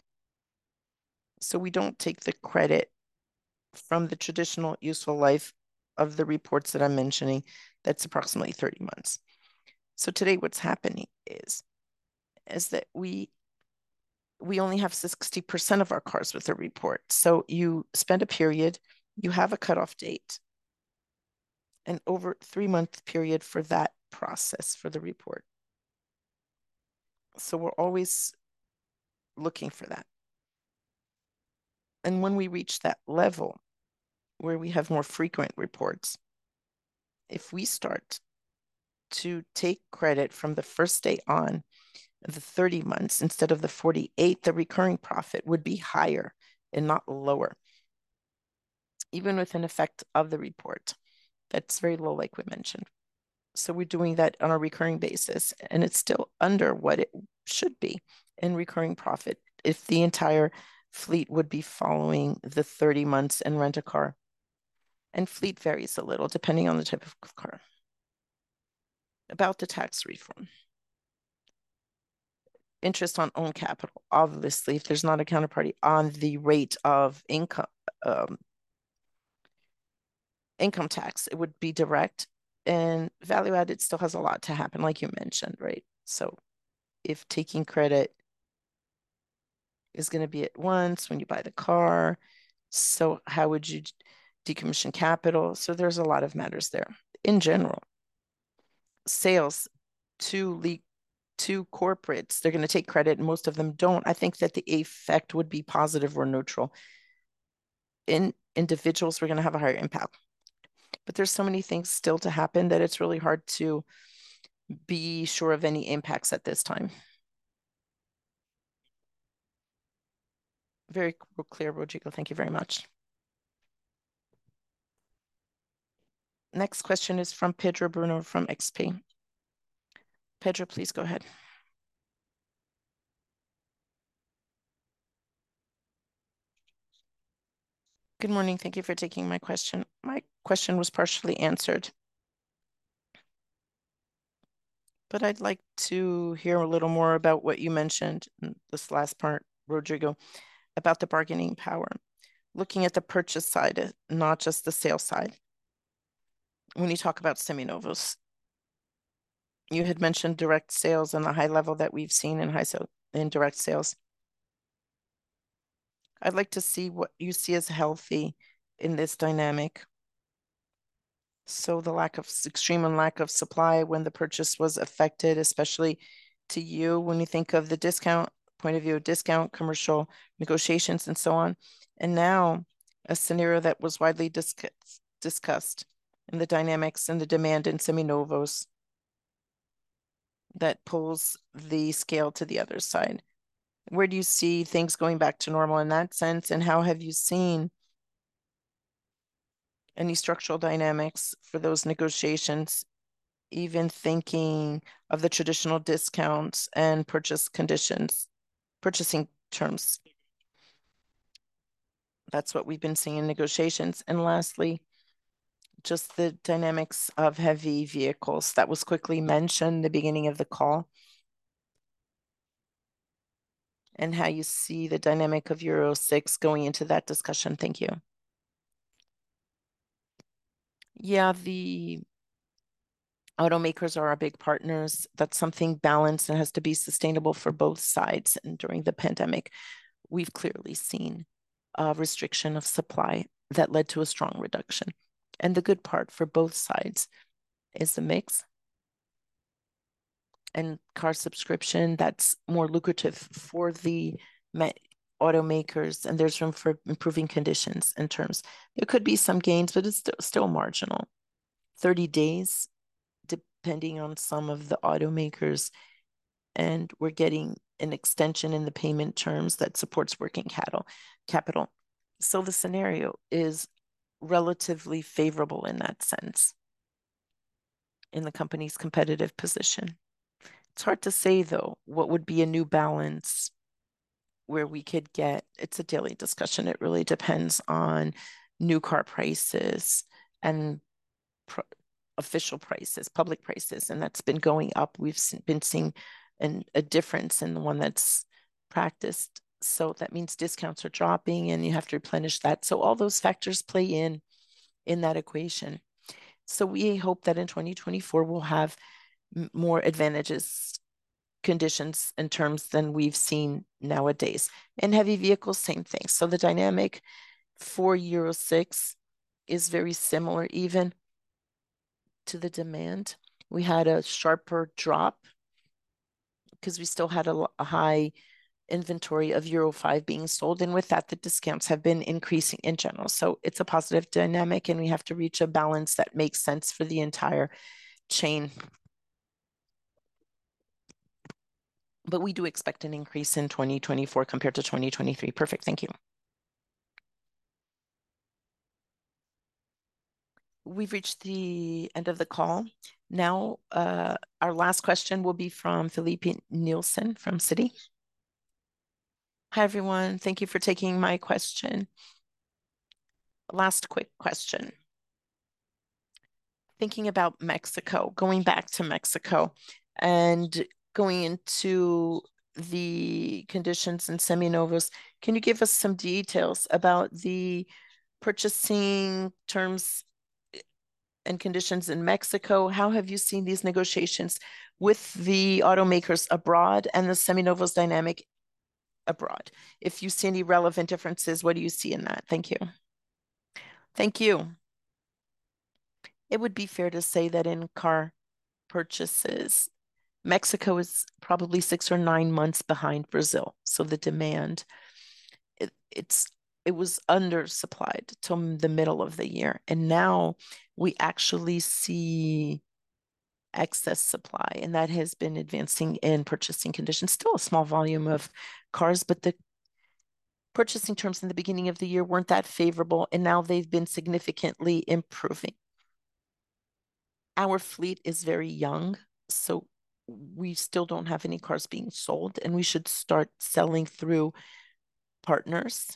So we don't take the credit from the traditional useful life of the reports that I'm mentioning. That's approximately thirty months. So today what's happening is, is that we we only have sixty percent of our cars with a report. So you spend a period, you have a cutoff date, and over three month period for that process for the report. So we're always looking for that. And when we reach that level where we have more frequent reports, if we start to take credit from the first day on, the thirty months instead of the forty-eight, the recurring profit would be higher and not lower, even with an effect of the report. That's very low, like we mentioned. So we're doing that on a recurring basis, and it's still under what it should be in recurring profit if the entire fleet would be following the thirty months and rent a car. And fleet varies a little depending on the type of car. About the tax reform. Interest on own capital. Obviously, if there's not a counterparty on the rate of income, um, income tax, it would be direct, and value added still has a lot to happen, like you mentioned, right? So if taking credit is going to be at once when you buy the car, so how would you decommission capital? So there's a lot of matters there. In general, sales to leak to corporates, they're going to take credit and most of them don't. I think that the effect would be positive or neutral. In individuals, we're going to have a higher impact. But there's so many things still to happen that it's really hard to be sure of any impacts at this time. Very clear, Rodrigo. Thank you very much. Next question is from Pedro Bruno from X P. Pedro, please go ahead. Good morning. Thank you for taking my question. My question was partially answered, but I'd like to hear a little more about what you mentioned in this last part, Rodrigo, about the bargaining power. Looking at the purchase side, not just the sales side. When you talk about Seminovos, you had mentioned direct sales and the high level that we've seen in high so in direct sales. I'd like to see what you see as healthy in this dynamic. So the lack of extreme and lack of supply when the purchase was affected, especially to you, when you think of the discount point of view, discount, commercial negotiations, and so on. And now a scenario that was widely discussed, discussed in the dynamics and the demand in Seminovos that pulls the scale to the other side. Where do you see things going back to normal in that sense? And how have you seen any structural dynamics for those negotiations, even thinking of the traditional discounts and purchase conditions, purchasing terms? That's what we've been seeing in negotiations. And lastly, just the dynamics of heavy vehicles that was quickly mentioned in the beginning of the call, and how you see the dynamic of Euro six going into that discussion. Thank you. Yeah, the automakers are our big partners. That's something balanced and has to be sustainable for both sides. And during the pandemic, we've clearly seen a restriction of supply that led to a strong reduction. And the good part for both sides is the mix and car subscription that's more lucrative for the automakers, and there's room for improving conditions and terms. There could be some gains, but it's still, still marginal. thirty days, depending on some of the automakers, and we're getting an extension in the payment terms that supports working capital. capital. So the scenario is relatively favorable in that sense in the company's competitive position. It's hard to say, though, what would be a new balance where we could get, it's a daily discussion. It really depends on new car prices and pro- official prices, public prices, and that's been going up. We've been seeing an, a difference in the one that's practiced. So that means discounts are dropping and you have to replenish that. So all those factors play in in that equation. So we hope that in twenty twenty-four, we'll have more advantages, conditions and terms than we've seen nowadays. In heavy vehicles, same thing. So the dynamic for Euro six is very similar even to the demand. We had a sharper drop because we still had a, a high inventory of Euro five being sold. And with that, the discounts have been increasing in general. So it's a positive dynamic, and we have to reach a balance that makes sense for the entire chain. But we do expect an increase in twenty twenty-four compared to twenty twenty-three. Perfect. Thank you. We've reached the end of the call. Now, uh, our last question will be from Felipe Nielsen from Citi. Hi, everyone. Thank you for taking my question. Last quick question. Thinking about Mexico, going back to Mexico and going into the conditions in Seminovos, can you give us some details about the purchasing terms and conditions in Mexico? How have you seen these negotiations with the automakers abroad and the Seminovos dynamic abroad? If you see any relevant differences, what do you see in that? Thank you. Thank you. It would be fair to say that in car purchases, Mexico is probably six or nine months behind Brazil. So the demand, it, it's it was undersupplied till the middle of the year. And now we actually see excess supply, and that has been advancing in purchasing conditions. Still a small volume of cars, but the purchasing terms in the beginning of the year weren't that favorable, and now they've been significantly improving. Our fleet is very young, so we still don't have any cars being sold, and we should start selling through partners.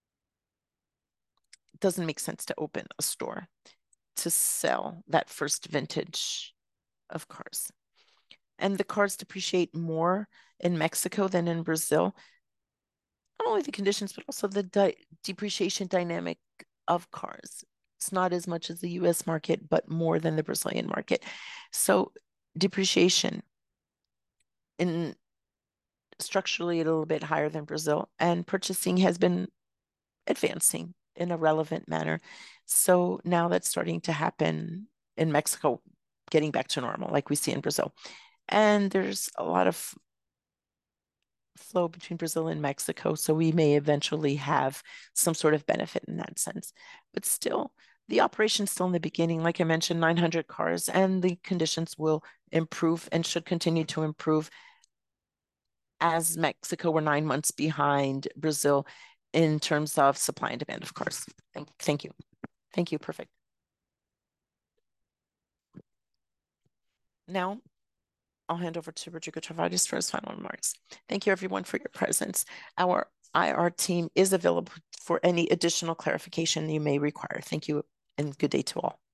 It doesn't make sense to open a store to sell that first vintage of cars. And the cars depreciate more in Mexico than in Brazil. Not only the conditions, but also the di- depreciation dynamic of cars. It's not as much as the U S market, but more than the Brazilian market. So depreciation in structurally a little bit higher than Brazil, and purchasing has been advancing in a relevant manner. So now that's starting to happen in Mexico, getting back to normal, like we see in Brazil. And there's a lot of flow between Brazil and Mexico, so we may eventually have some sort of benefit in that sense. But still, the operation's still in the beginning. Like I mentioned, nine hundred cars, and the conditions will improve and should continue to improve as Mexico were nine months behind Brazil in terms of supply and demand of cars. Thank, thank you. Thank you. Perfect. Now, I'll hand over to Rodrigo Tavares for his final remarks. Thank you, everyone, for your presence. Our I R team is available for any additional clarification you may require. Thank you, and good day to all.